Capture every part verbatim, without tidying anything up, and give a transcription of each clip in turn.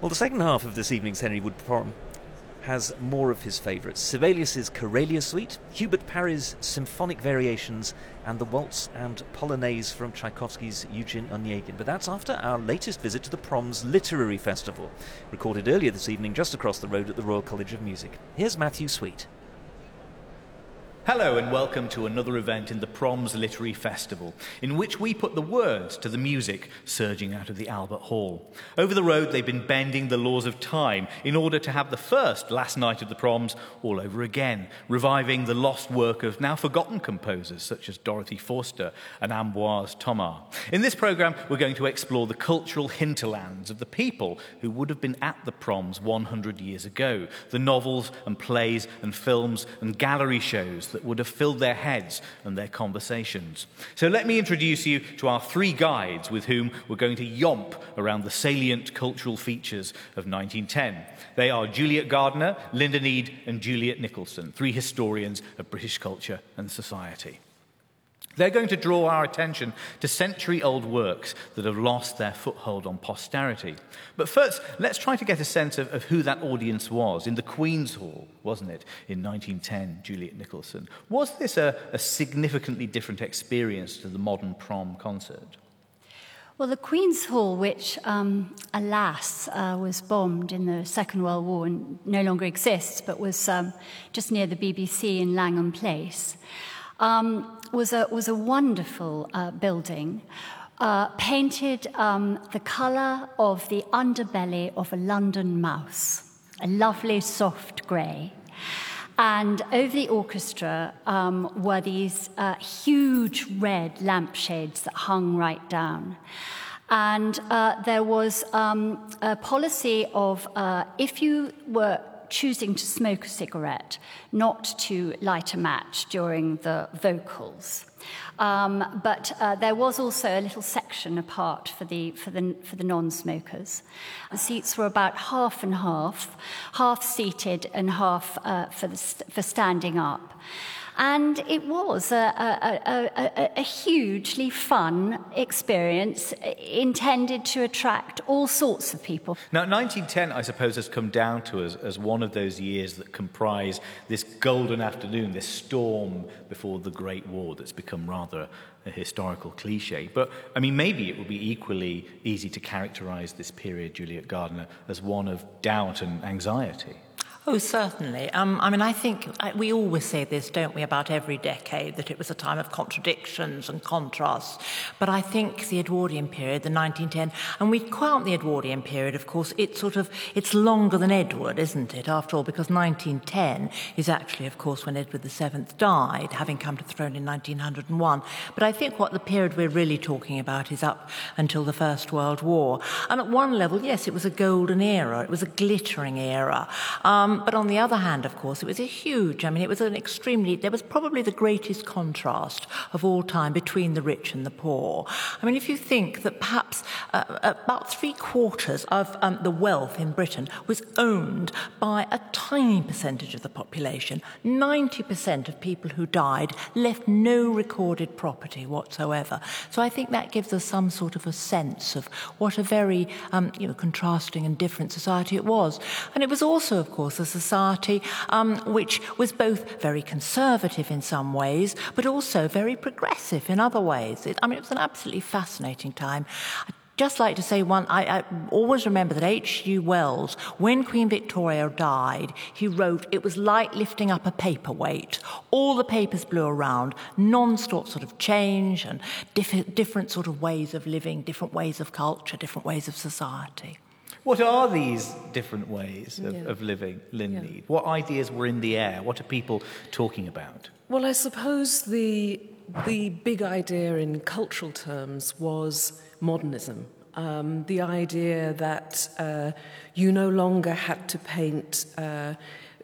Well, the second half of this evening's Henry Wood prom has more of his favourites. Sibelius's Karelia Suite, Hubert Parry's Symphonic Variations, and the Waltz and Polonaise from Tchaikovsky's Eugene Onegin. But that's after our latest visit to the Proms Literary Festival, recorded earlier this evening just across the road at the Royal College of Music. Here's Matthew Sweet. Hello and welcome to another event in the Proms Literary Festival, in which we put the words to the music surging out of the Albert Hall. Over the road they've been bending the laws of time in order to have the first last night of the Proms all over again, reviving the lost work of now forgotten composers such as Dorothy Forster and Ambroise Thomas. In this programme we're going to explore the cultural hinterlands of the people who would have been at the Proms one hundred years ago, the novels and plays and films and gallery shows that would have filled their heads and their conversations. So let me introduce you to our three guides with whom we're going to yomp around the salient cultural features of nineteen ten. They are Juliet Gardner, Linda Need and Juliet Nicholson, three historians of British culture and society. They're going to draw our attention to century-old works that have lost their foothold on posterity. But first, let's try to get a sense of, of who that audience was. In the Queen's Hall, wasn't it, in nineteen ten, Juliet Nicholson? Was this a, a significantly different experience to the modern prom concert? Well, the Queen's Hall, which, um, alas, uh, was bombed in the Second World War and no longer exists, but was um, just near the B B C in Langham Place, um, was a was a wonderful uh, building, uh, painted um, the colour of the underbelly of a London mouse, a lovely soft grey. And over the orchestra um, were these uh, huge red lampshades that hung right down. And uh, there was um, a policy of uh, if you were choosing to smoke a cigarette, not to light a match during the vocals. Um, but uh, there was also a little section apart for the for the for the non-smokers. The seats were about half and half, half seated and half uh, for the st- for standing up. And it was a, a, a, a, a hugely fun experience intended to attract all sorts of people. Now, nineteen ten, I suppose, has come down to us as one of those years that comprise this golden afternoon, this storm before the Great War that's become rather a historical cliche. But, I mean, maybe it would be equally easy to characterise this period, Juliet Gardner, as one of doubt and anxiety. Oh, certainly. Um, I mean, I think I, we always say this, don't we, about every decade, that it was a time of contradictions and contrasts. But I think the Edwardian period, the nineteen ten, and we count the Edwardian period, of course, it's sort of, it's longer than Edward, isn't it, after all, because nineteen ten is actually, of course, when Edward the Seventh died, having come to the throne in nineteen oh one. But I think what the period we're really talking about is up until the First World War. And at one level, yes, it was a golden era, it was a glittering era. Um, But on the other hand, of course, it was a huge, I mean, it was an extremely, there was probably the greatest contrast of all time between the rich and the poor. I mean, if you think that perhaps uh, about three quarters of um, the wealth in Britain was owned by a tiny percentage of the population, ninety percent of people who died left no recorded property whatsoever. So I think that gives us some sort of a sense of what a very, um, you know, contrasting and different society it was. And it was also, of course, a society um, which was both very conservative in some ways, but also very progressive in other ways. It, I mean, it was an absolutely fascinating time. I'd just like to say one, I, I always remember that H G Wells, when Queen Victoria died, he wrote, it was like lifting up a paperweight. All the papers blew around, non-stop sort of change and diff- different sort of ways of living, different ways of culture, different ways of society. What are these different ways of, yeah. of living, Lynn yeah. Need? What ideas were in the air? What are people talking about? Well, I suppose the the big idea in cultural terms was modernism. Um, the idea that uh, you no longer had to paint uh,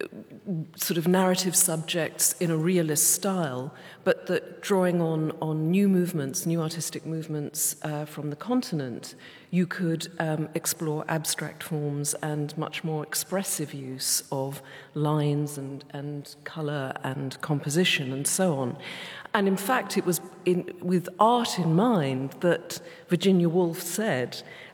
sort of narrative subjects in a realist style, but that drawing on, on new movements, new artistic movements uh, from the continent, you could um, explore abstract forms and much more expressive use of lines and, and colour and composition and so on. And in fact, it was in, with art in mind that Virginia Woolf said,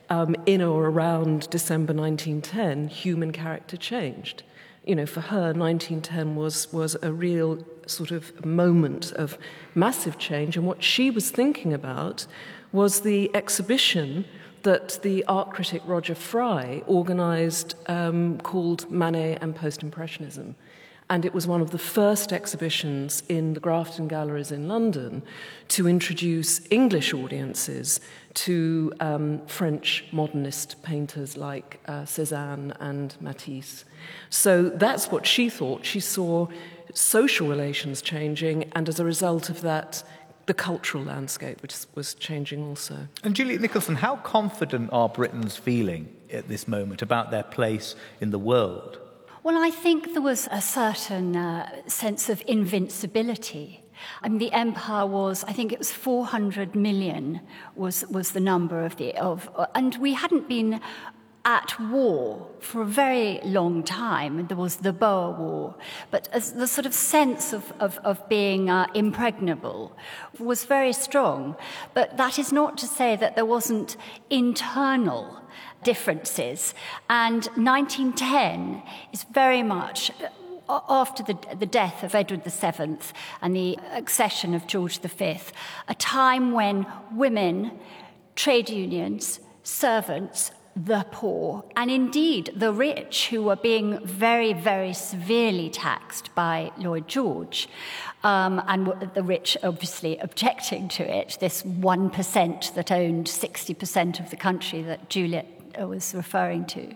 um, in or around December nineteen ten, human character changed. You know, for her, nineteen ten was, was a real sort of moment of massive change, and what she was thinking about was the exhibition that the art critic Roger Fry organised um, called Manet and Post-Impressionism. And it was one of the first exhibitions in the Grafton Galleries in London to introduce English audiences to um, French modernist painters like uh, Cézanne and Matisse. So that's what she thought. She saw social relations changing, and as a result of that, the cultural landscape, which was changing also. And Juliet Nicholson, how confident are Britons feeling at this moment about their place in the world? Well, I think there was a certain uh, sense of invincibility. I mean, the empire was, I think it was four hundred million was, was the number of the, of, and we hadn't been at war for a very long time. There was the Boer War, but as the sort of sense of, of, of being uh, impregnable was very strong. But that is not to say that there wasn't internal differences. And nineteen ten is very much after the, the death of Edward the Seventh and the accession of George the Fifth, a time when women, trade unions, servants, the poor, and indeed the rich, who were being very, very severely taxed by Lloyd George, um, and the rich obviously objecting to it, this one percent that owned sixty percent of the country that Juliet was referring to.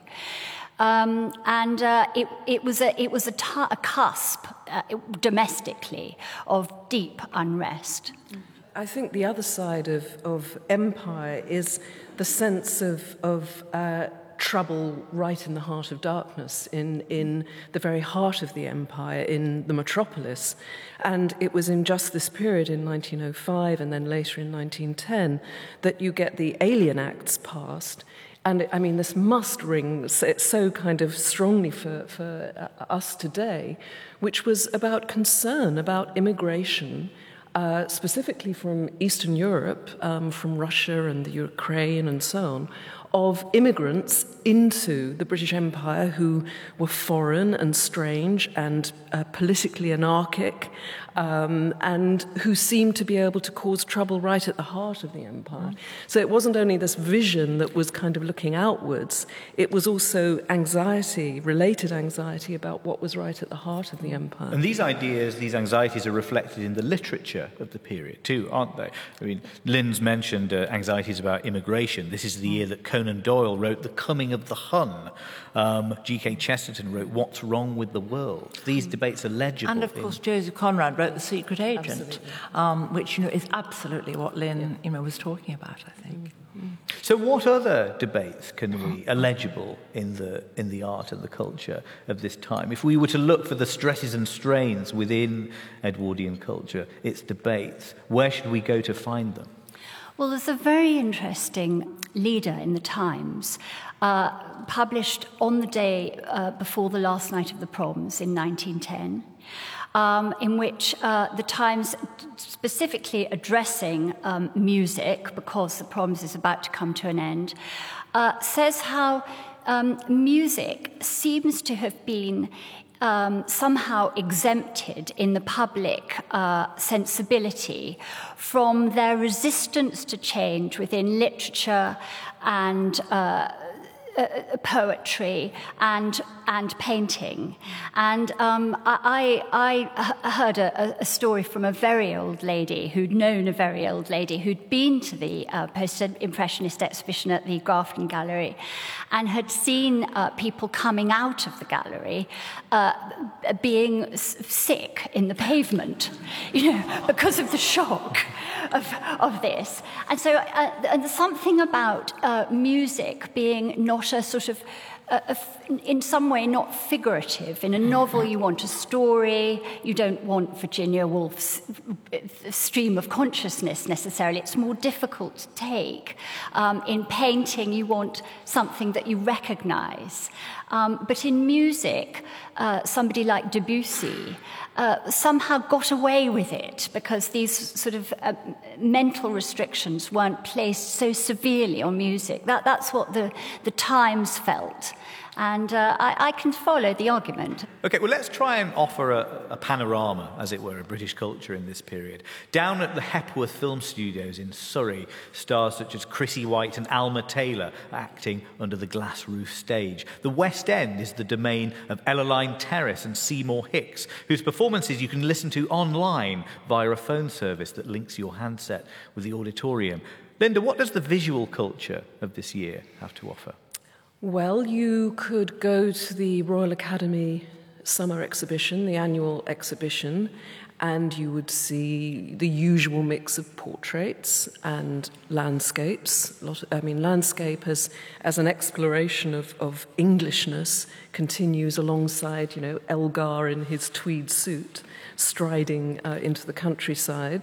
Um, and uh, it, it was a, it was a, t- a cusp uh, domestically of deep unrest. I think the other side of, of empire is the sense of, of uh, trouble right in the heart of darkness, in, in the very heart of the empire, in the metropolis. And it was in just this period, in nineteen oh five and then later in nineteen ten, that you get the Alien Acts passed. And, I mean, this must ring so kind of strongly for, for us today, which was about concern about immigration, Uh, specifically from Eastern Europe, um, from Russia and the Ukraine and so on, of immigrants into the British Empire who were foreign and strange and uh, politically anarchic, um, and who seemed to be able to cause trouble right at the heart of the empire. So it wasn't only this vision that was kind of looking outwards, it was also anxiety, related anxiety about what was right at the heart of the empire. And these ideas, these anxieties are reflected in the literature of the period too, aren't they? I mean, Lynn's mentioned uh, anxieties about immigration. This is the year that Conan Doyle wrote The Coming of the Hun. Um, G K Chesterton wrote What's Wrong with the World. These debates are legible. And, of course, in... Joseph Conrad wrote The Secret Agent, um, which, you know, is absolutely what Lynn, yeah. you know, was talking about, I think. Mm-hmm. So what other debates can we are legible in the in the art and the culture of this time? If we were to look for the stresses and strains within Edwardian culture, its debates, where should we go to find them? Well, there's a very interesting leader in the Times, uh, published on the day uh, before the last night of the Proms in nineteen ten, um, in which uh, the Times, specifically addressing um, music, because the Proms is about to come to an end, uh, says how um, music seems to have been Um, somehow exempted in the public uh, sensibility from their resistance to change within literature and uh, uh, poetry and and painting. And um, I, I heard a, a story from a very old lady who'd known a very old lady who'd been to the uh, post-impressionist exhibition at the Grafton Gallery and had seen uh, people coming out of the gallery uh, being s- sick in the pavement, you know, because of the shock of, of this. And so uh, and something about uh, music being not a sort of uh, in some way not figurative. In a novel, you want a story. You don't want Virginia Woolf's stream of consciousness necessarily. It's more difficult to take. Um, in painting, you want something that you recognize. Um, but in music, uh, somebody like Debussy uh, somehow got away with it because these sort of uh, mental restrictions weren't placed so severely on music. That, that's what the, the Times felt. And uh, I, I can follow the argument. OK, well, let's try and offer a, a panorama, as it were, of British culture in this period. Down at the Hepworth Film Studios in Surrey, stars such as Chrissy White and Alma Taylor acting under the glass roof stage. The West End is the domain of Ellaline Terrace and Seymour Hicks, whose performances you can listen to online via a phone service that links your handset with the auditorium. Linda, what does the visual culture of this year have to offer? Well, you could go to the Royal Academy Summer Exhibition, the annual exhibition, and you would see the usual mix of portraits and landscapes. A lot of, I mean, landscape as, as an exploration of, of Englishness continues alongside, you know, Elgar in his tweed suit striding uh, into the countryside.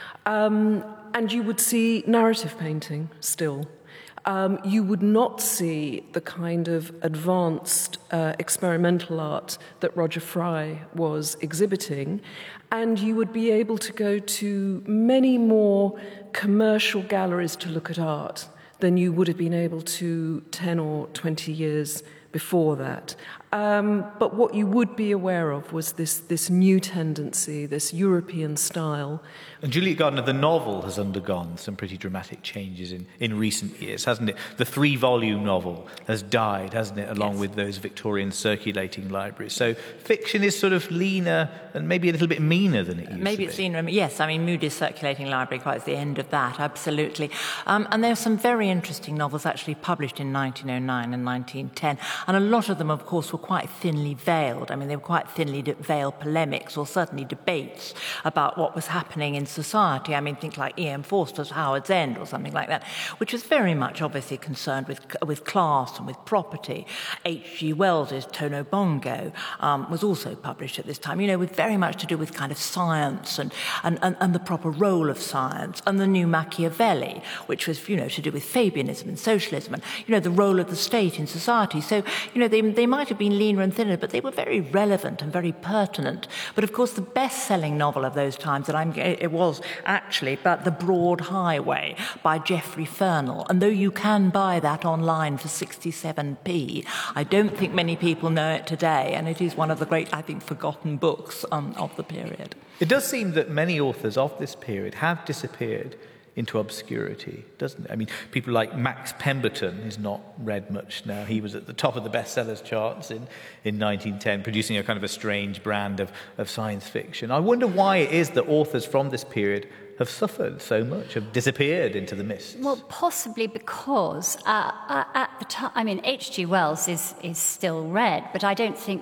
Um, and you would see narrative painting still. Um, you would not see the kind of advanced uh, experimental art that Roger Fry was exhibiting, and you would be able to go to many more commercial galleries to look at art than you would have been able to ten or twenty years before that. Um, but what you would be aware of was this, this new tendency, this European style. And Juliet Gardner, the novel has undergone some pretty dramatic changes in, in recent years, hasn't it? The three-volume novel has died, hasn't it, along yes. with those Victorian circulating libraries. So fiction is sort of leaner and maybe a little bit meaner than it used maybe to it's be. leaner. Yes, I mean, Moody's circulating library quite at the end of that, absolutely. Um, and there are some very interesting novels actually published in nineteen oh nine and nineteen ten, and a lot of them, of course, were quite thinly veiled. I mean, they were quite thinly veiled polemics or certainly debates about what was happening in society. I mean, think like E M Forster's Howard's End or something like that, which was very much obviously concerned with with class and with property. H G Wells's Tono Bongo um, was also published at this time, you know, with very much to do with kind of science and, and, and, and the proper role of science, and the new Machiavelli, which was, you know, to do with Fabianism and socialism and, you know, the role of the state in society. So, you know, they, they might have been leaner and thinner, but they were very relevant and very pertinent. But of course, the best-selling novel of those times that I'm it was actually about The Broad Highway by Geoffrey Fernell. And though you can buy that online for sixty-seven p, I don't think many people know it today, and it is one of the great, I think, forgotten books um, of the period. It does seem that many authors of this period have disappeared into obscurity, doesn't it? I mean, people like Max Pemberton is not read much now. He was at the top of the bestsellers charts in, in nineteen ten, producing a kind of a strange brand of, of science fiction. I wonder why it is that authors from this period have suffered so much, have disappeared into the mist. Well, possibly because uh, at the time, I mean, H G Wells is, is still read, but I don't think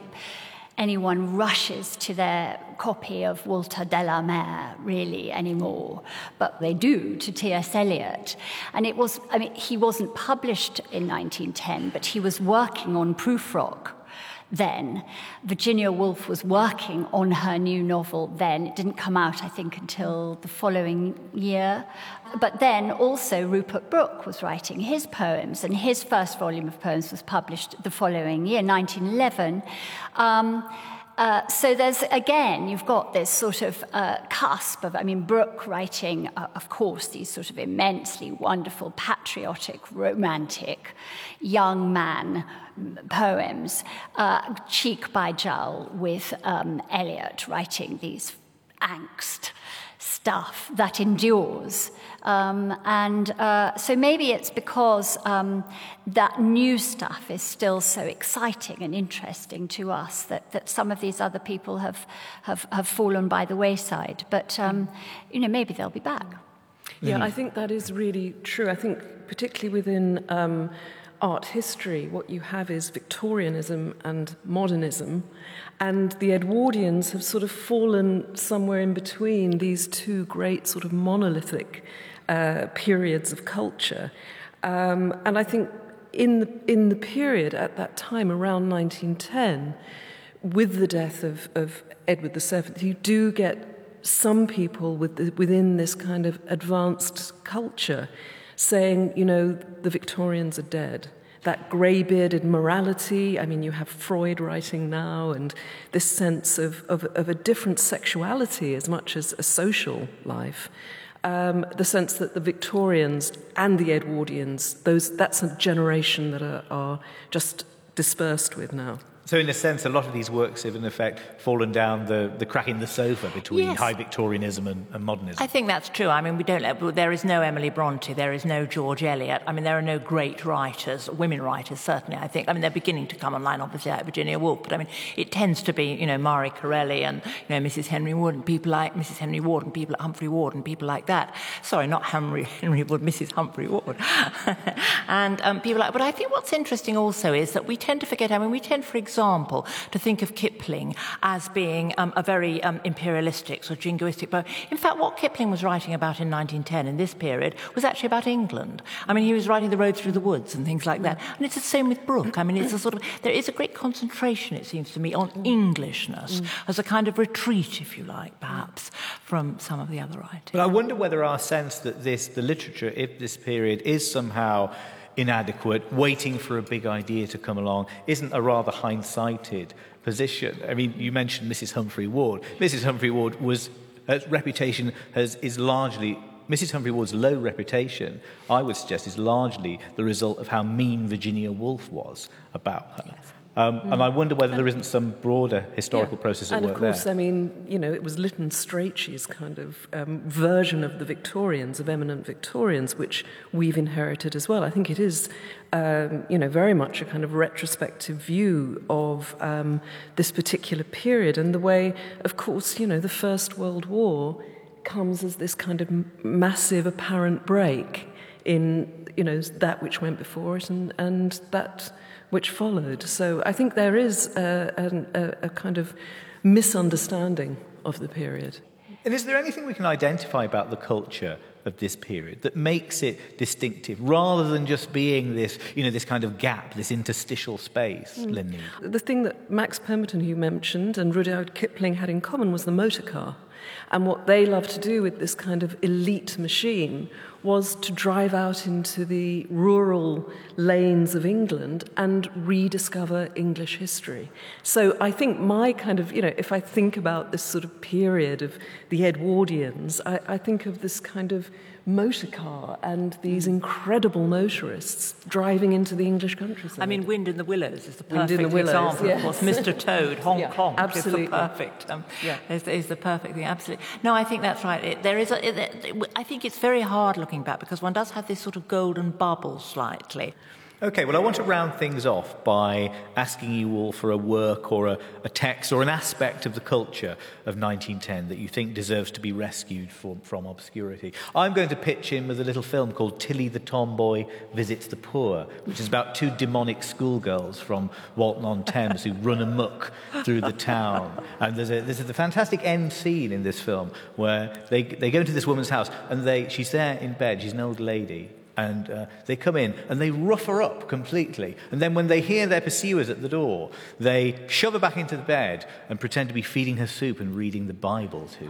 anyone rushes to their copy of Walter de la Mare, really, anymore. But they do to T S Eliot. And it was, I mean, he wasn't published in nineteen ten, but he was working on Prufrock then. Virginia Woolf was working on her new novel then. It didn't come out, I think, until the following year. But then also Rupert Brooke was writing his poems, and his first volume of poems was published the following year, nineteen eleven. Um, Uh, so there's, again, you've got this sort of uh, cusp of, I mean, Brooke writing, uh, of course, these sort of immensely wonderful, patriotic, romantic, young man poems, uh, cheek by jowl with um, Eliot writing these angst stuff that endures. Um, and uh, so maybe it's because um, that new stuff is still so exciting and interesting to us that, that some of these other people have, have, have fallen by the wayside. But, um, you know, maybe they'll be back. Yeah, I think that is really true. I think particularly within um, art history, what you have is Victorianism and modernism, and the Edwardians have sort of fallen somewhere in between these two great sort of monolithic uh, periods of culture. Um, and I think in the, in the period at that time, around nineteen ten, with the death of, of Edward the Seventh, you do get some people with the, within this kind of advanced culture saying, you know, the Victorians are dead. That grey-bearded morality, I mean, you have Freud writing now, and this sense of, of, of a different sexuality as much as a social life. Um, the sense that the Victorians and the Edwardians, those that's a generation that are, are just dispersed with now. So in a sense, a lot of these works have, in effect, fallen down the, the crack in the sofa between yes. high Victorianism and, and modernism. I think that's true. I mean, we don't. There is no Emily Bronte. There is no George Eliot. I mean, there are no great writers, women writers, certainly, I think. I mean, they're beginning to come online, obviously, like Virginia Woolf. But, I mean, it tends to be, you know, Marie Corelli and, you know, Missus Henry Wood and people like Missus Henry Ward and people like Humphrey Ward and people like that. Sorry, not Henry, Henry Wood, Missus Humphrey Ward. and um, people like... But I think what's interesting also is that we tend to forget... I mean, we tend, for example... to think of Kipling as being um, a very um, imperialistic, sort of jingoistic poet. In fact, what Kipling was writing about in nineteen ten, in this period, was actually about England. I mean, he was writing The Road Through the Woods and things like that. And it's the same with Brooke. I mean, it's a sort of... There is a great concentration, it seems to me, on Englishness mm. as a kind of retreat, if you like, perhaps, from some of the other writings. But I wonder whether our sense that this, the literature of this period, is somehow inadequate, waiting for a big idea to come along, isn't a rather hindsighted position. I mean, you mentioned Missus Humphrey Ward. Missus Humphrey Ward was, her reputation has, is largely, Missus Humphrey Ward's low reputation, I would suggest, is largely the result of how mean Virginia Woolf was about her. Yes. Um, mm. And I wonder whether there isn't some broader historical yeah. process at and work of course, there. I mean, you know, it was Lytton Strachey's kind of um, version of the Victorians, of eminent Victorians, which we've inherited as well. I think it is, um, you know, very much a kind of retrospective view of um, this particular period and the way, of course, you know, the First World War comes as this kind of massive apparent break in, you know, that which went before it and, and that... which followed. So I think there is a, a, a kind of misunderstanding of the period. And is there anything we can identify about the culture of this period that makes it distinctive, rather than just being this, you know, this kind of gap, this interstitial space, mm. Lynn Nead? The thing that Max Pemberton, who you mentioned, and Rudyard Kipling had in common was the motor car. And what they loved to do with this kind of elite machine was to drive out into the rural lanes of England and rediscover English history. So I think my kind of, you know, if I think about this sort of period of the Edwardians, I, I think of this kind of motor car and these incredible motorists driving into the English countryside. I mean, Wind in the Willows is the Wind perfect in the Willows, example, yes. of course. Mister Toad, Hong yeah, Kong, absolutely. is the perfect, um, yeah. is, is the perfect thing, absolutely. No, I think that's right. It, there is, a, it, I think it's very hard looking back because one does have this sort of golden bubble slightly. OK, well, I want to round things off by asking you all for a work or a, a text or an aspect of the culture of nineteen ten that you think deserves to be rescued from, from obscurity. I'm going to pitch in with a little film called Tilly the Tomboy Visits the Poor, which is about two demonic schoolgirls from Walton-on-Thames who run amok through the town. And there's a, there's a fantastic end scene in this film where they, they go into this woman's house and they, she's there in bed, she's an old lady, and uh, they come in and they rough her up completely. And then when they hear their pursuers at the door, they shove her back into the bed and pretend to be feeding her soup and reading the Bible to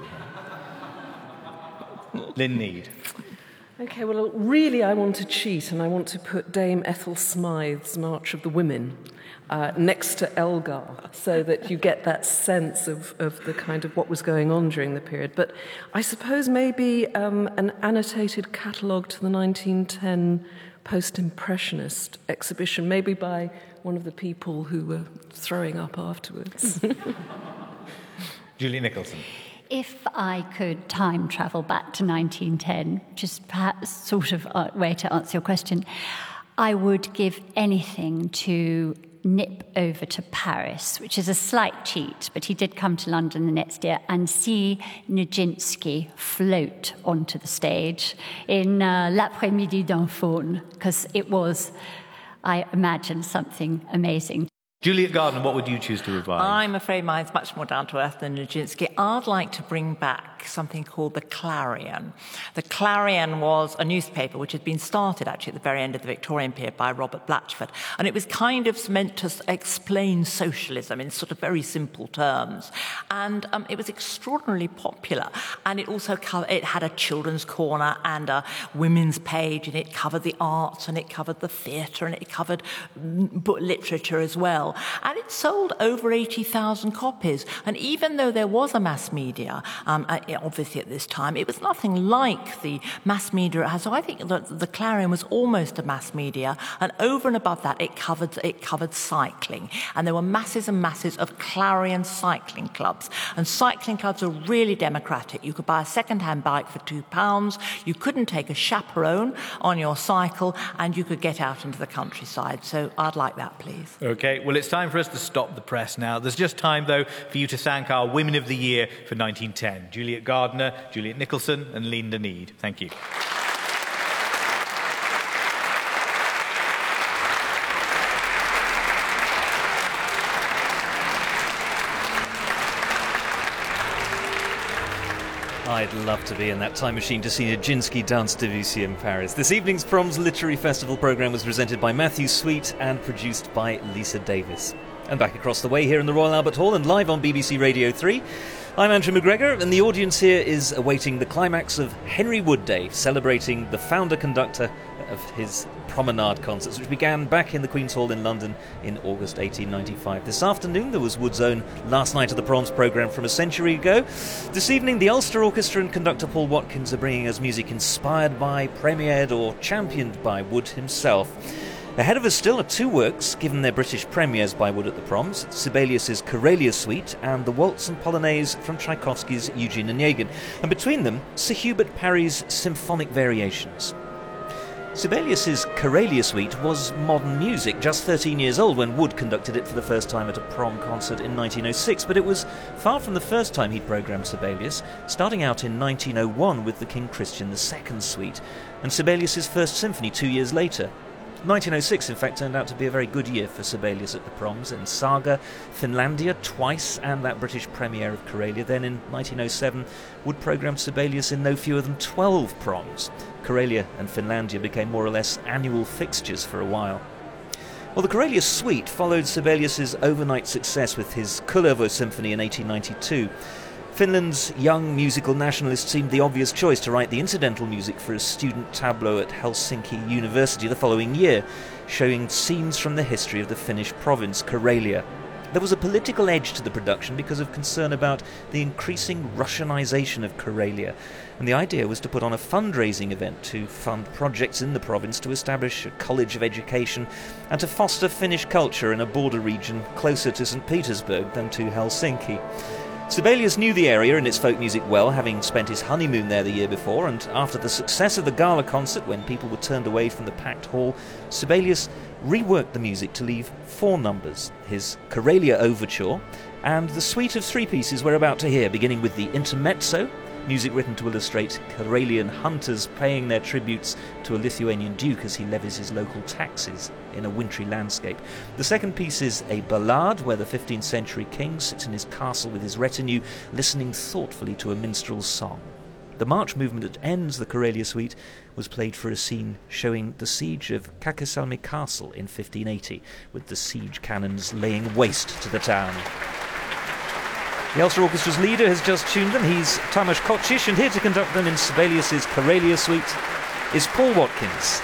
her. Lynn Nead. OK, well, really I want to cheat and I want to put Dame Ethel Smythe's March of the Women uh, next to Elgar so that you get that sense of, of the kind of what was going on during the period. But I suppose maybe um, an annotated catalogue to the nineteen ten Post-Impressionist exhibition, maybe by one of the people who were throwing up afterwards. Julie Nicholson. If I could time travel back to nineteen ten, just perhaps sort of a way to answer your question, I would give anything to nip over to Paris, which is a slight cheat, but he did come to London the next year, and see Nijinsky float onto the stage in uh, L'après-midi d'un faune, because it was, I imagine, something amazing. Juliet Gardner, what would you choose to revive? I'm afraid mine's much more down to earth than Nijinsky. I'd like to bring back something called the Clarion. The Clarion was a newspaper which had been started actually at the very end of the Victorian period by Robert Blatchford, and it was kind of meant to explain socialism in sort of very simple terms. And um, it was extraordinarily popular, and it also co- it had a children's corner and a women's page, and it covered the arts, and it covered the theatre, and it covered book literature as well. And it sold over eighty thousand copies. And even though there was a mass media, um, obviously at this time, it was nothing like the mass media it has. So I think that the Clarion was almost a mass media. And over and above that, it covered, it covered cycling. And there were masses and masses of Clarion cycling clubs. And cycling clubs are really democratic. You could buy a second-hand bike for two pounds. You couldn't take a chaperone on your cycle, and you could get out into the countryside. So I'd like that, please. OK, well, it's time for us to stop the press now. There's just time, though, for you to thank our Women of the Year for nineteen ten. Juliet Gardner, Juliet Nicholson and Linda Need. Thank you. I'd love to be in that time machine to see Nijinsky dance Debussy in Paris. This evening's Proms Literary Festival programme was presented by Matthew Sweet and produced by Lisa Davis. And back across the way here in the Royal Albert Hall and live on B B C Radio three, I'm Andrew McGregor, and the audience here is awaiting the climax of Henry Wood Day, celebrating the founder-conductor of his Promenade concerts, which began back in the Queen's Hall in London in August eighteen ninety-five. This afternoon there was Wood's own Last Night of the Proms programme from a century ago. This evening the Ulster Orchestra and conductor Paul Watkins are bringing us music inspired by, premiered or championed by Wood himself. Ahead of us still are two works given their British premieres by Wood at the Proms, Sibelius's Karelia Suite and the Waltz and Polonaise from Tchaikovsky's Eugene Onegin, and between them Sir Hubert Parry's Symphonic Variations. Sibelius's Karelia Suite was modern music, just thirteen years old when Wood conducted it for the first time at a prom concert in nineteen oh six, but it was far from the first time he'd programmed Sibelius, starting out in nineteen oh one with the King Christian the Second Suite, and Sibelius's First Symphony two years later. nineteen oh six, in fact, turned out to be a very good year for Sibelius at the Proms, in Saga, Finlandia twice, and that British premiere of Karelia. Then in nineteen oh seven, Wood programmed Sibelius in no fewer than twelve Proms. Karelia and Finlandia became more or less annual fixtures for a while. Well, the Karelia Suite followed Sibelius's overnight success with his Kullervo Symphony in eighteen ninety-two. Finland's young musical nationalist seemed the obvious choice to write the incidental music for a student tableau at Helsinki University the following year, showing scenes from the history of the Finnish province, Karelia. There was a political edge to the production because of concern about the increasing Russianization of Karelia, and the idea was to put on a fundraising event to fund projects in the province, to establish a college of education, and to foster Finnish culture in a border region closer to Saint Petersburg than to Helsinki. Sibelius knew the area and its folk music well, having spent his honeymoon there the year before, and after the success of the gala concert, when people were turned away from the packed hall, Sibelius reworked the music to leave four numbers: his Karelia Overture and the suite of three pieces we're about to hear, beginning with the Intermezzo, music written to illustrate Karelian hunters paying their tributes to a Lithuanian duke as he levies his local taxes in a wintry landscape. The second piece is a ballade where the fifteenth century king sits in his castle with his retinue, listening thoughtfully to a minstrel's song. The march movement that ends the Karelia Suite was played for a scene showing the siege of Kakesalmi Castle in fifteen eighty, with the siege cannons laying waste to the town. The Ulster Orchestra's leader has just tuned them. He's Tamas Kocic, and here to conduct them in Sibelius's Karelia Suite is Paul Watkins.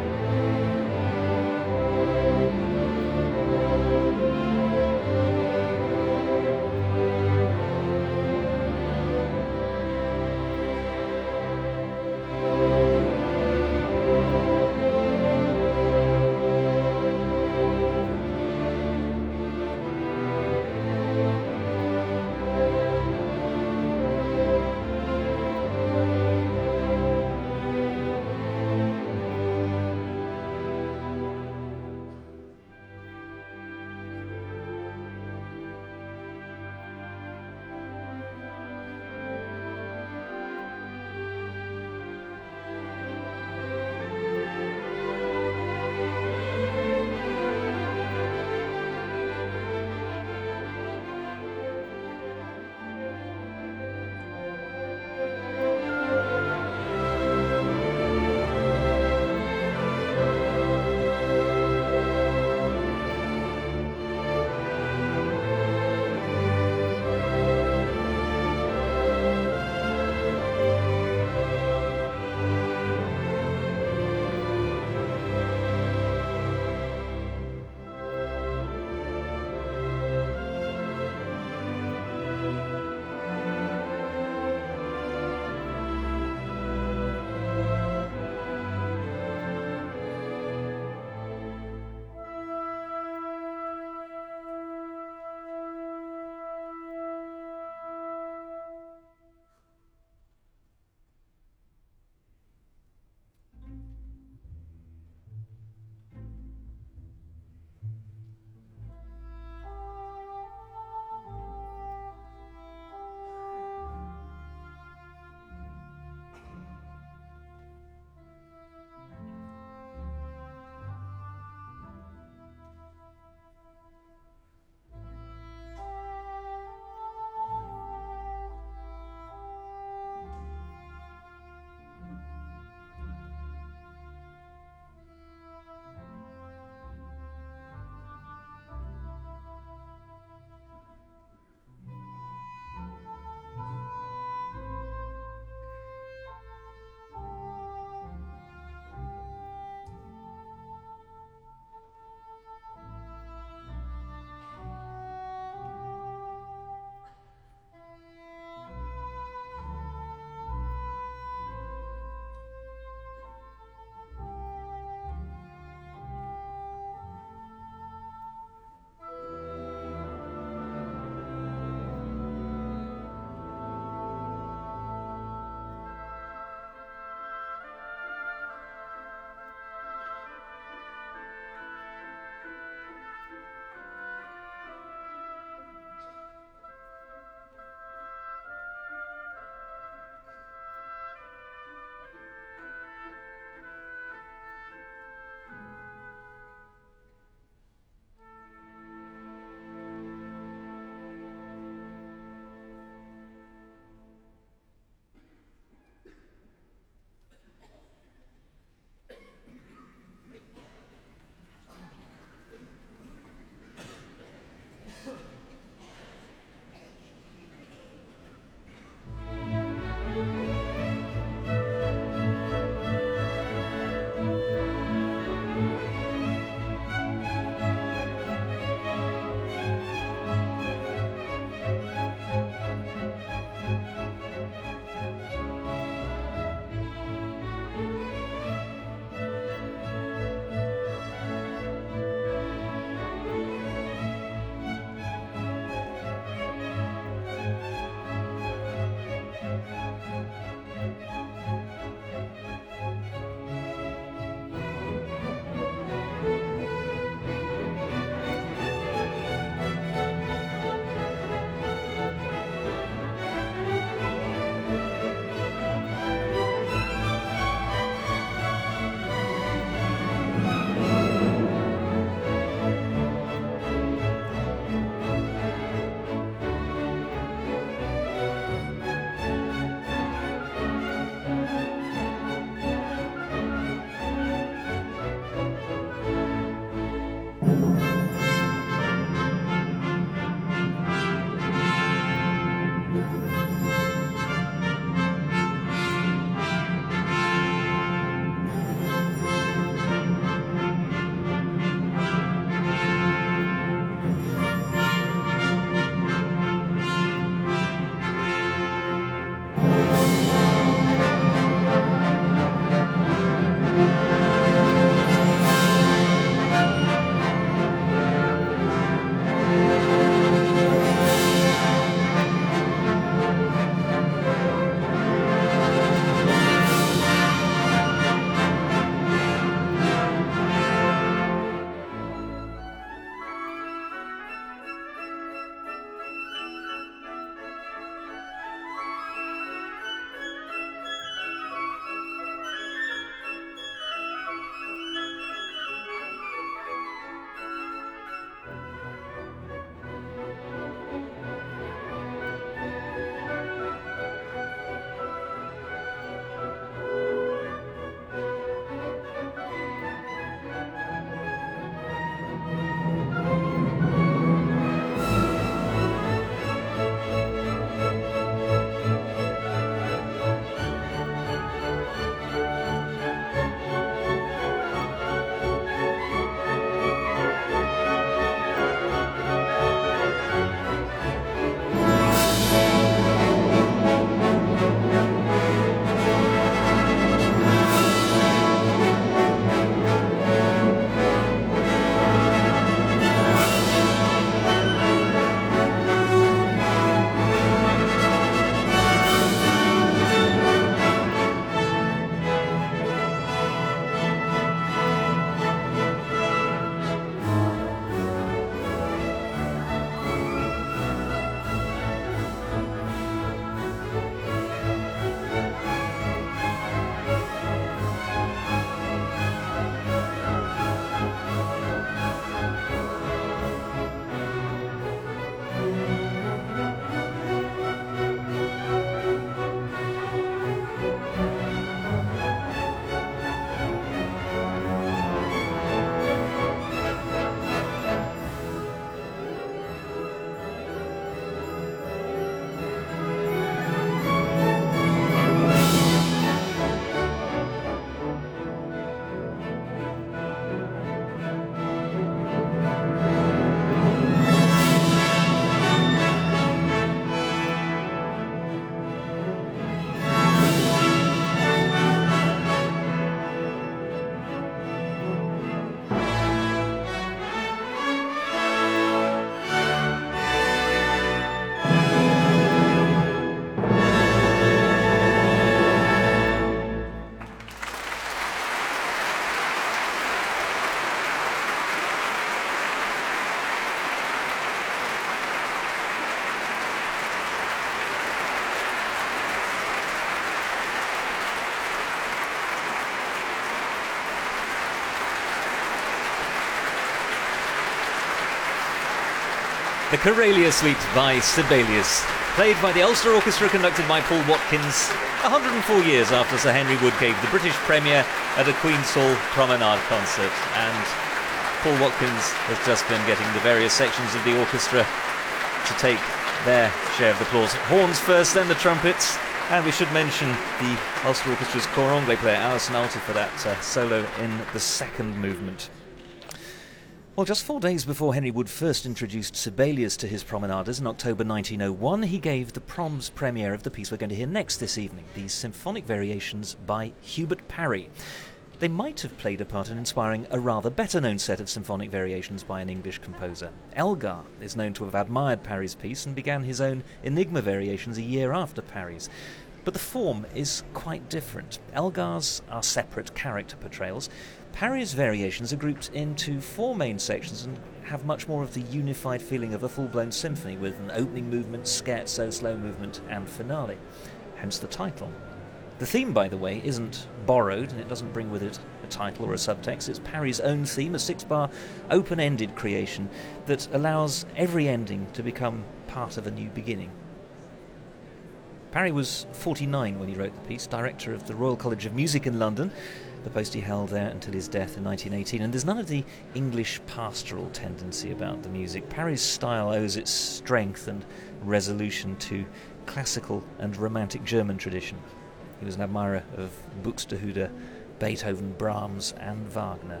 The Corelia Suite by Sibelius, played by the Ulster Orchestra, conducted by Paul Watkins, one hundred four years after Sir Henry Wood gave the British premiere at a Queen's Hall Promenade concert. And Paul Watkins has just been getting the various sections of the orchestra to take their share of the applause. Horns first, then the trumpets, and we should mention the Ulster Orchestra's cor anglais player, Alison Alter, for that uh, solo in the second movement. Well, just four days before Henry Wood first introduced Sibelius to his promenaders in October nineteen oh one, he gave the Proms premiere of the piece we're going to hear next this evening, the Symphonic Variations by Hubert Parry. They might have played a part in inspiring a rather better-known set of symphonic variations by an English composer. Elgar is known to have admired Parry's piece and began his own Enigma variations a year after Parry's. But the form is quite different. Elgar's are separate character portrayals. Parry's variations are grouped into four main sections and have much more of the unified feeling of a full-blown symphony, with an opening movement, scherzo, slow movement, and finale. Hence the title. The theme, by the way, isn't borrowed, and it doesn't bring with it a title or a subtext. It's Parry's own theme, a six-bar, open-ended creation that allows every ending to become part of a new beginning. Parry was forty-nine when he wrote the piece, director of the Royal College of Music in London, the post he held there until his death in nineteen eighteen, and there's none of the English pastoral tendency about the music. Parry's style owes its strength and resolution to classical and romantic German tradition. He was an admirer of Buxtehude, Beethoven, Brahms, and Wagner.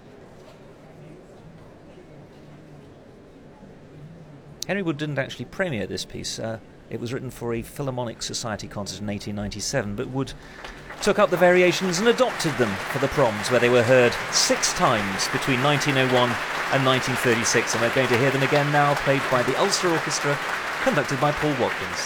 Henry Wood didn't actually premiere this piece. Uh, it was written for a Philharmonic Society concert in eighteen ninety-seven, but Wood took up the variations and adopted them for the Proms, where they were heard six times between nineteen oh one and nineteen thirty-six, and we're going to hear them again now, played by the Ulster Orchestra, conducted by Paul Watkins.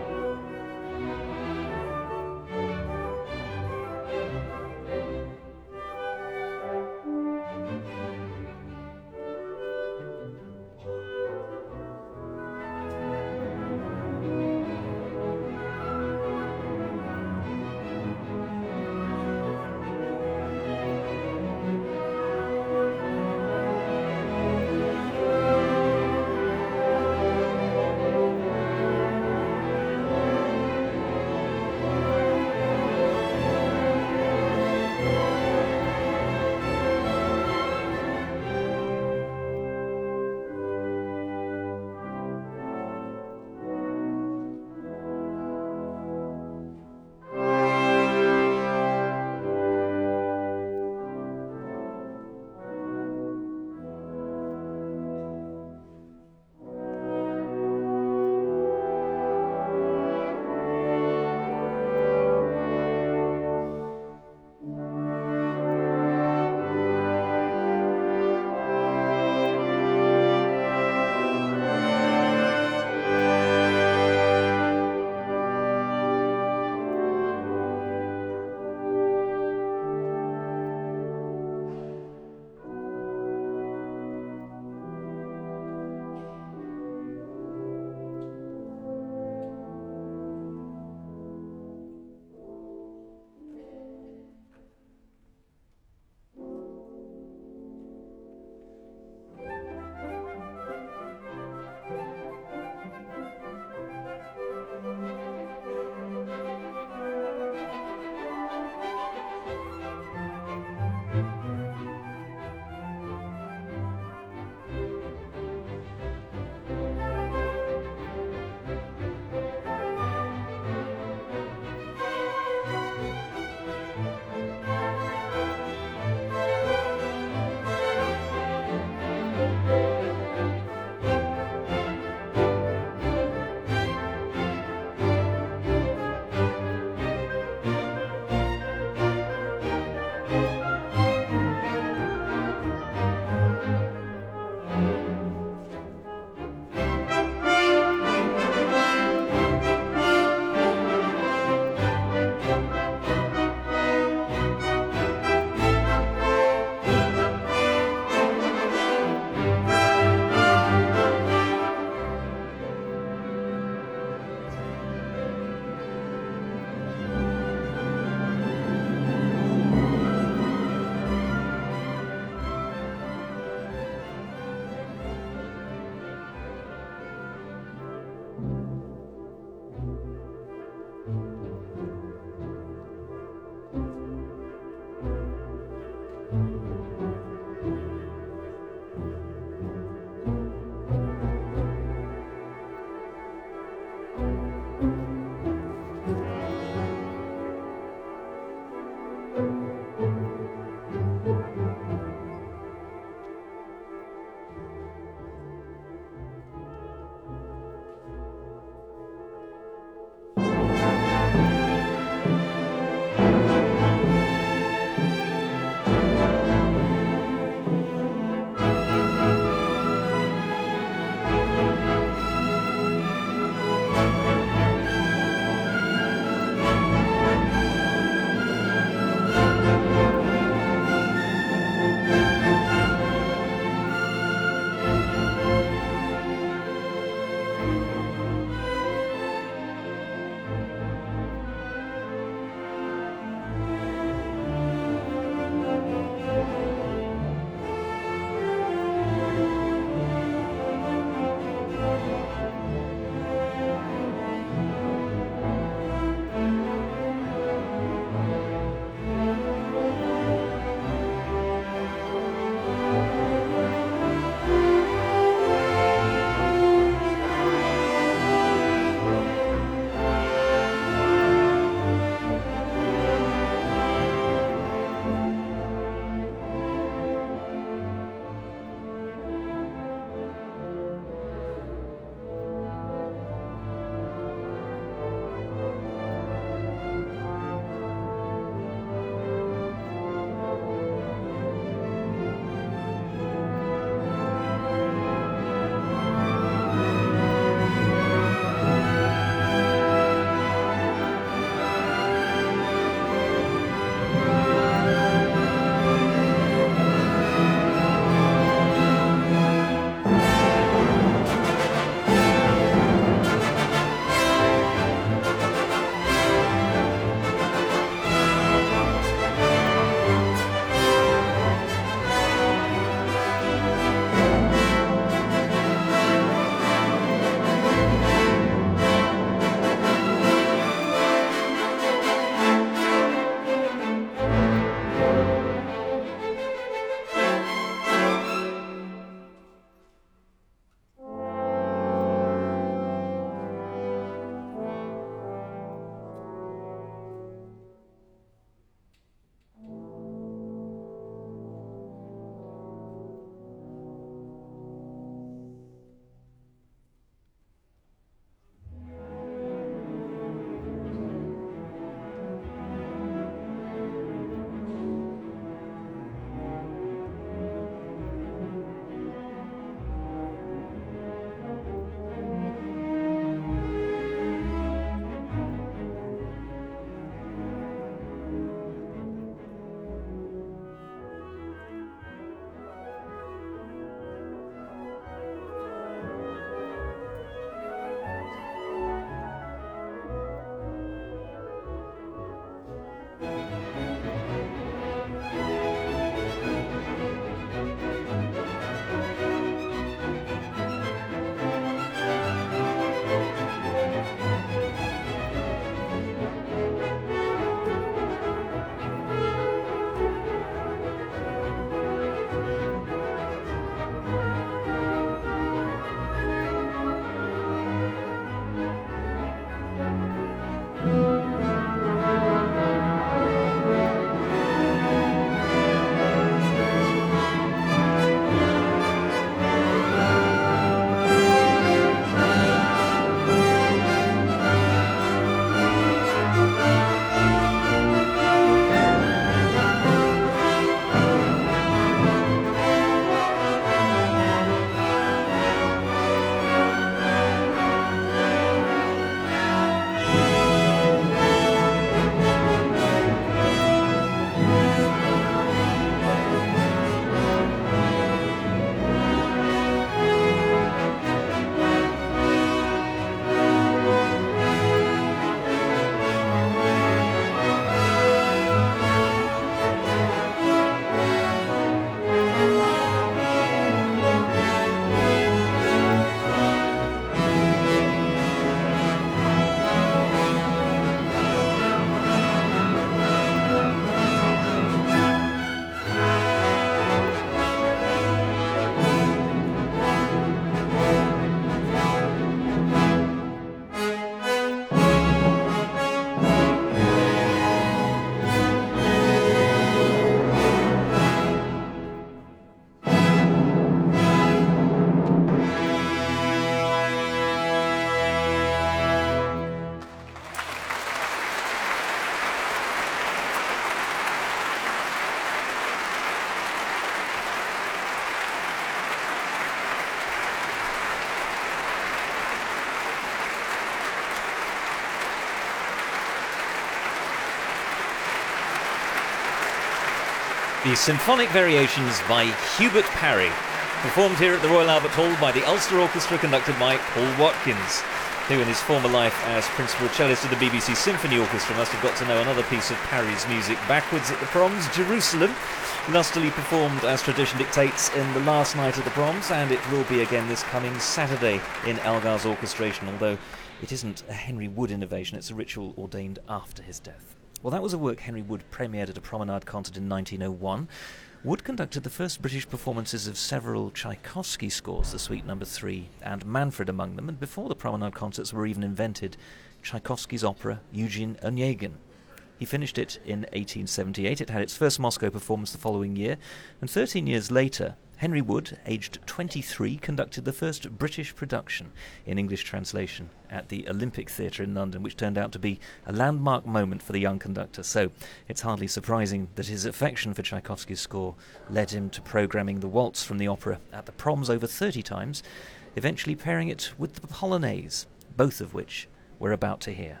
The Symphonic Variations by Hubert Parry, performed here at the Royal Albert Hall by the Ulster Orchestra, conducted by Paul Watkins, who in his former life as principal cellist of the B B C Symphony Orchestra must have got to know another piece of Parry's music backwards at the proms, Jerusalem, lustily performed as tradition dictates in the last night of the proms, and it will be again this coming Saturday in Elgar's orchestration, although it isn't a Henry Wood innovation, it's a ritual ordained after his death. Well, that was a work Henry Wood premiered at a promenade concert in nineteen oh one. Wood conducted the first British performances of several Tchaikovsky scores, the Suite Number Three and Manfred among them, and before the promenade concerts were even invented, Tchaikovsky's opera Eugene Onegin. He finished it in eighteen seventy-eight. It had its first Moscow performance the following year, and thirteen years later, Henry Wood, aged twenty-three, conducted the first British production in English translation at the Olympic Theatre in London, which turned out to be a landmark moment for the young conductor. So it's hardly surprising that his affection for Tchaikovsky's score led him to programming the waltz from the opera at the proms over thirty times, eventually pairing it with the Polonaise, both of which we're about to hear.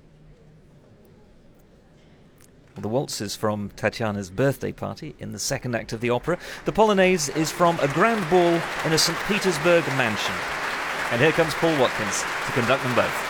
The waltz is from Tatiana's birthday party in the second act of the opera. The Polonaise is from a grand ball in a Saint Petersburg mansion. And here comes Paul Watkins to conduct them both.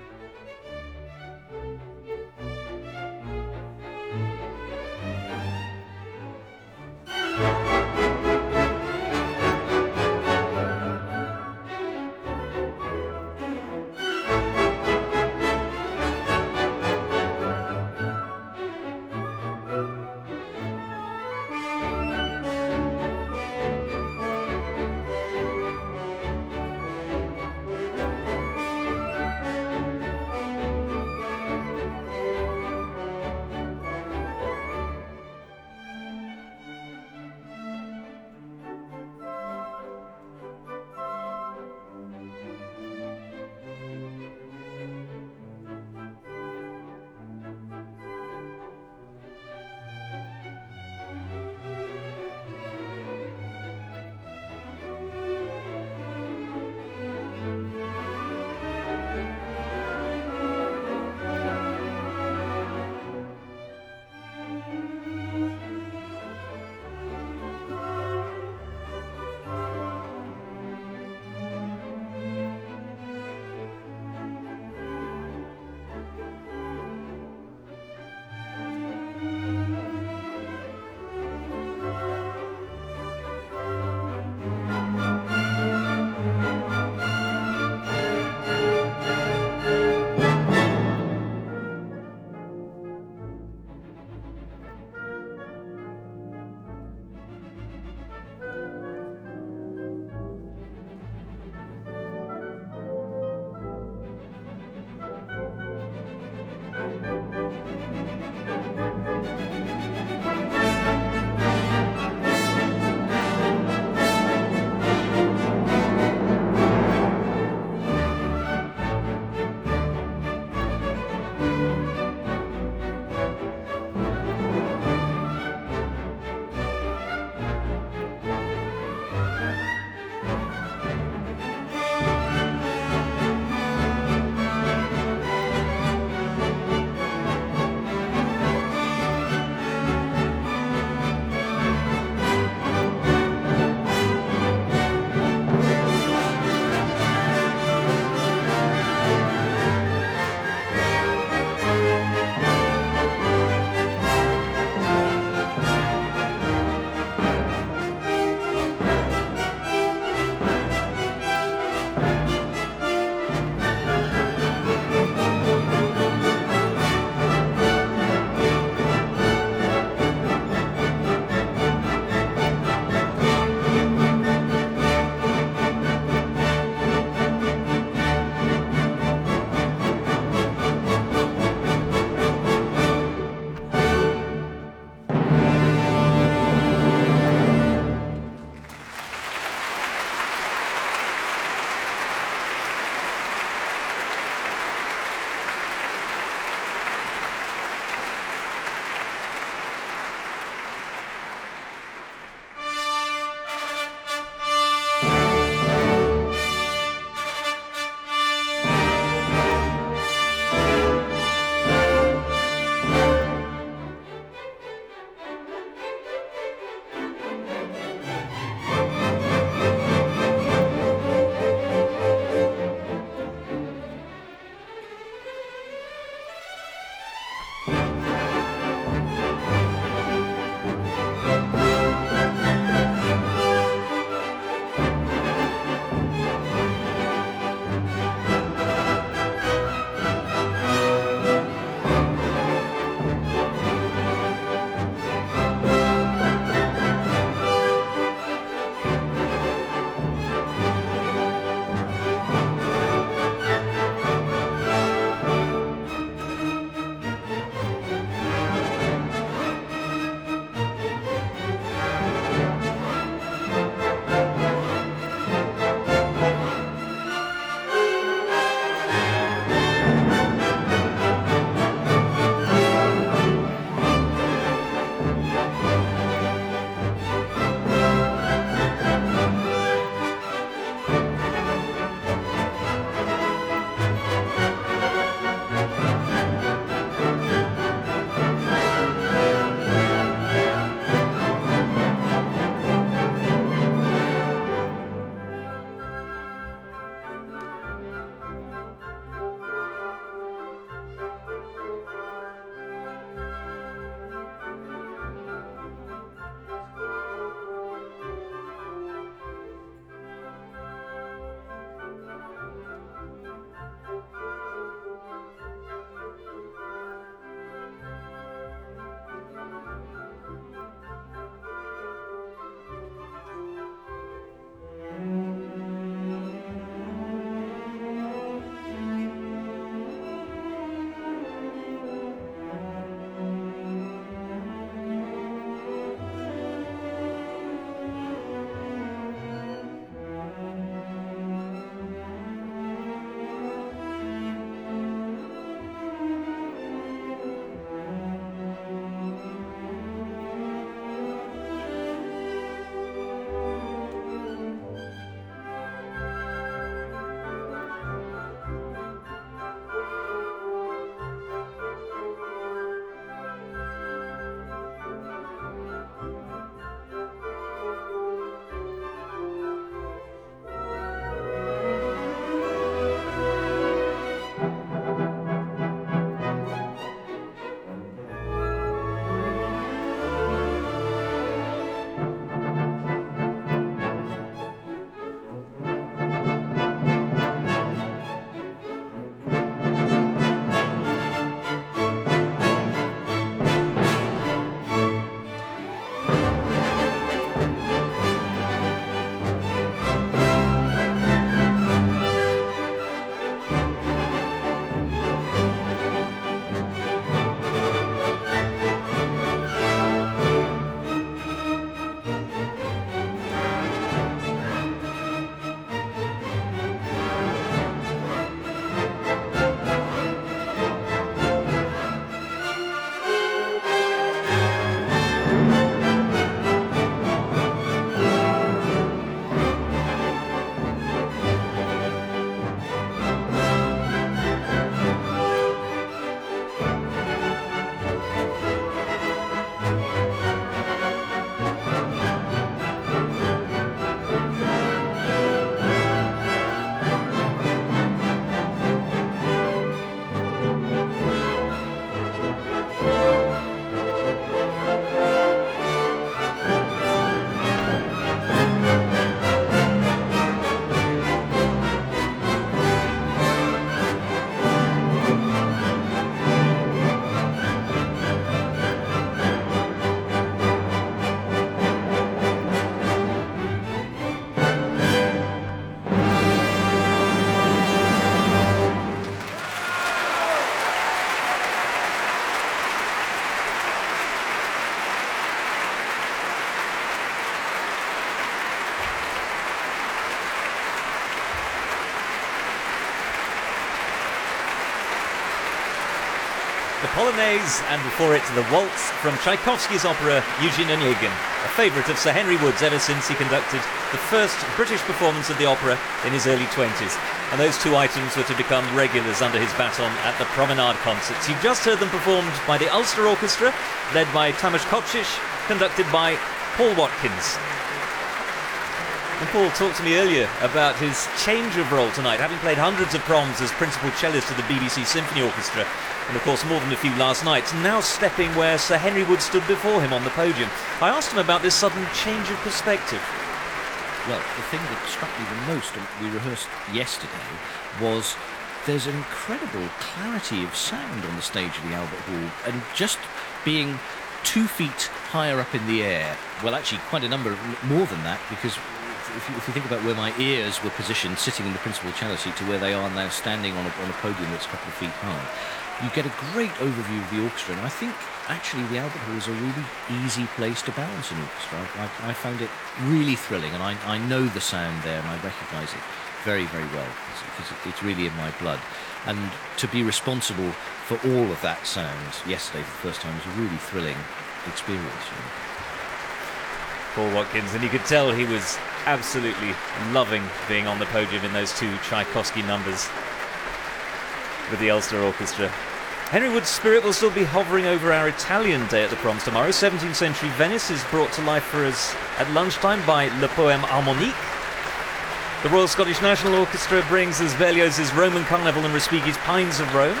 the Polonaise, and before it, the Waltz from Tchaikovsky's opera Eugene Onegin, a favourite of Sir Henry Wood's ever since he conducted the first British performance of the opera in his early twenties. And those two items were to become regulars under his baton at the Promenade concerts. You've just heard them performed by the Ulster Orchestra, led by Tamas Kocic, conducted by Paul Watkins. And Paul talked to me earlier about his change of role tonight, having played hundreds of proms as principal cellist of the B B C Symphony Orchestra, and of course more than a few last nights, now stepping where Sir Henry Wood stood before him on the podium. I asked him about this sudden change of perspective. Well, the thing that struck me the most, and we rehearsed yesterday, was there's an incredible clarity of sound on the stage of the Albert Hall, and just being two feet higher up in the air, well, actually quite a number, more than that, because if you, if you think about where my ears were positioned, sitting in the principal cello seat, to where they are now standing on a, on a podium that's a couple of feet high, you get a great overview of the orchestra, and I think actually the Albert Hall is a really easy place to balance an orchestra. I, I found it really thrilling, and I, I know the sound there, and I recognise it very, very well, because it, it's really in my blood. And to be responsible for all of that sound yesterday for the first time was a really thrilling experience. You know. Paul Watkins, and you could tell he was absolutely loving being on the podium in those two Tchaikovsky numbers with the Ulster Orchestra. Henry Wood's spirit will still be hovering over our Italian day at the Proms tomorrow. seventeenth century Venice is brought to life for us at lunchtime by Le Poème Harmonique. The Royal Scottish National Orchestra brings us Berlioz's Roman Carnival and Respighi's Pines of Rome.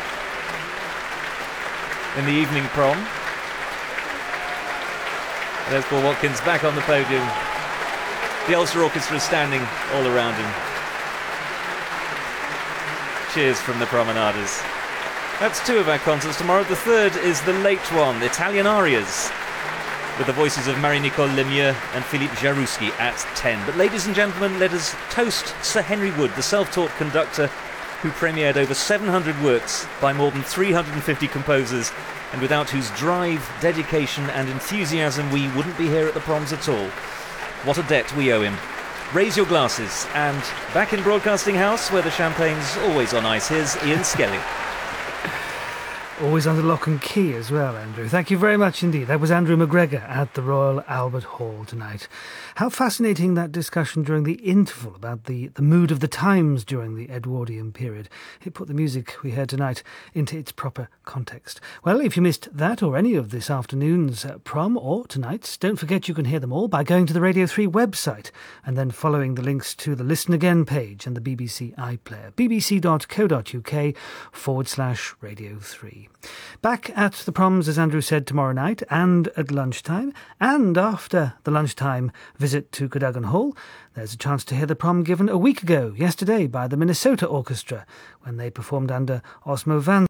In the evening prom, there's Paul Watkins back on the podium. The Ulster Orchestra standing all around him. Cheers from the promenaders. That's two of our concerts tomorrow. The third is the late one, Italian Arias, with the voices of Marie-Nicole Lemieux and Philippe Jarouski at ten. But ladies and gentlemen, let us toast Sir Henry Wood, the self-taught conductor who premiered over seven hundred works by more than three hundred fifty composers, and without whose drive, dedication and enthusiasm we wouldn't be here at the Proms at all. What a debt we owe him. Raise your glasses, and back in Broadcasting House, where the champagne's always on ice, here's Ian Skelly. Always under lock and key as well, Andrew. Thank you very much indeed. That was Andrew McGregor at the Royal Albert Hall tonight. How fascinating that discussion during the interval about the, the mood of the times during the Edwardian period. It put the music we heard tonight into its proper context. Well, if you missed that or any of this afternoon's uh, prom or tonight's, don't forget you can hear them all by going to the Radio three website and then following the links to the Listen Again page and the B B C iPlayer, bbc.co.uk forward slash Radio three. Back at the Proms, as Andrew said, tomorrow night and at lunchtime. And after the lunchtime visit to Cadogan Hall, there's a chance to hear the prom given a week ago, yesterday, by the Minnesota Orchestra, when they performed under Osmo Van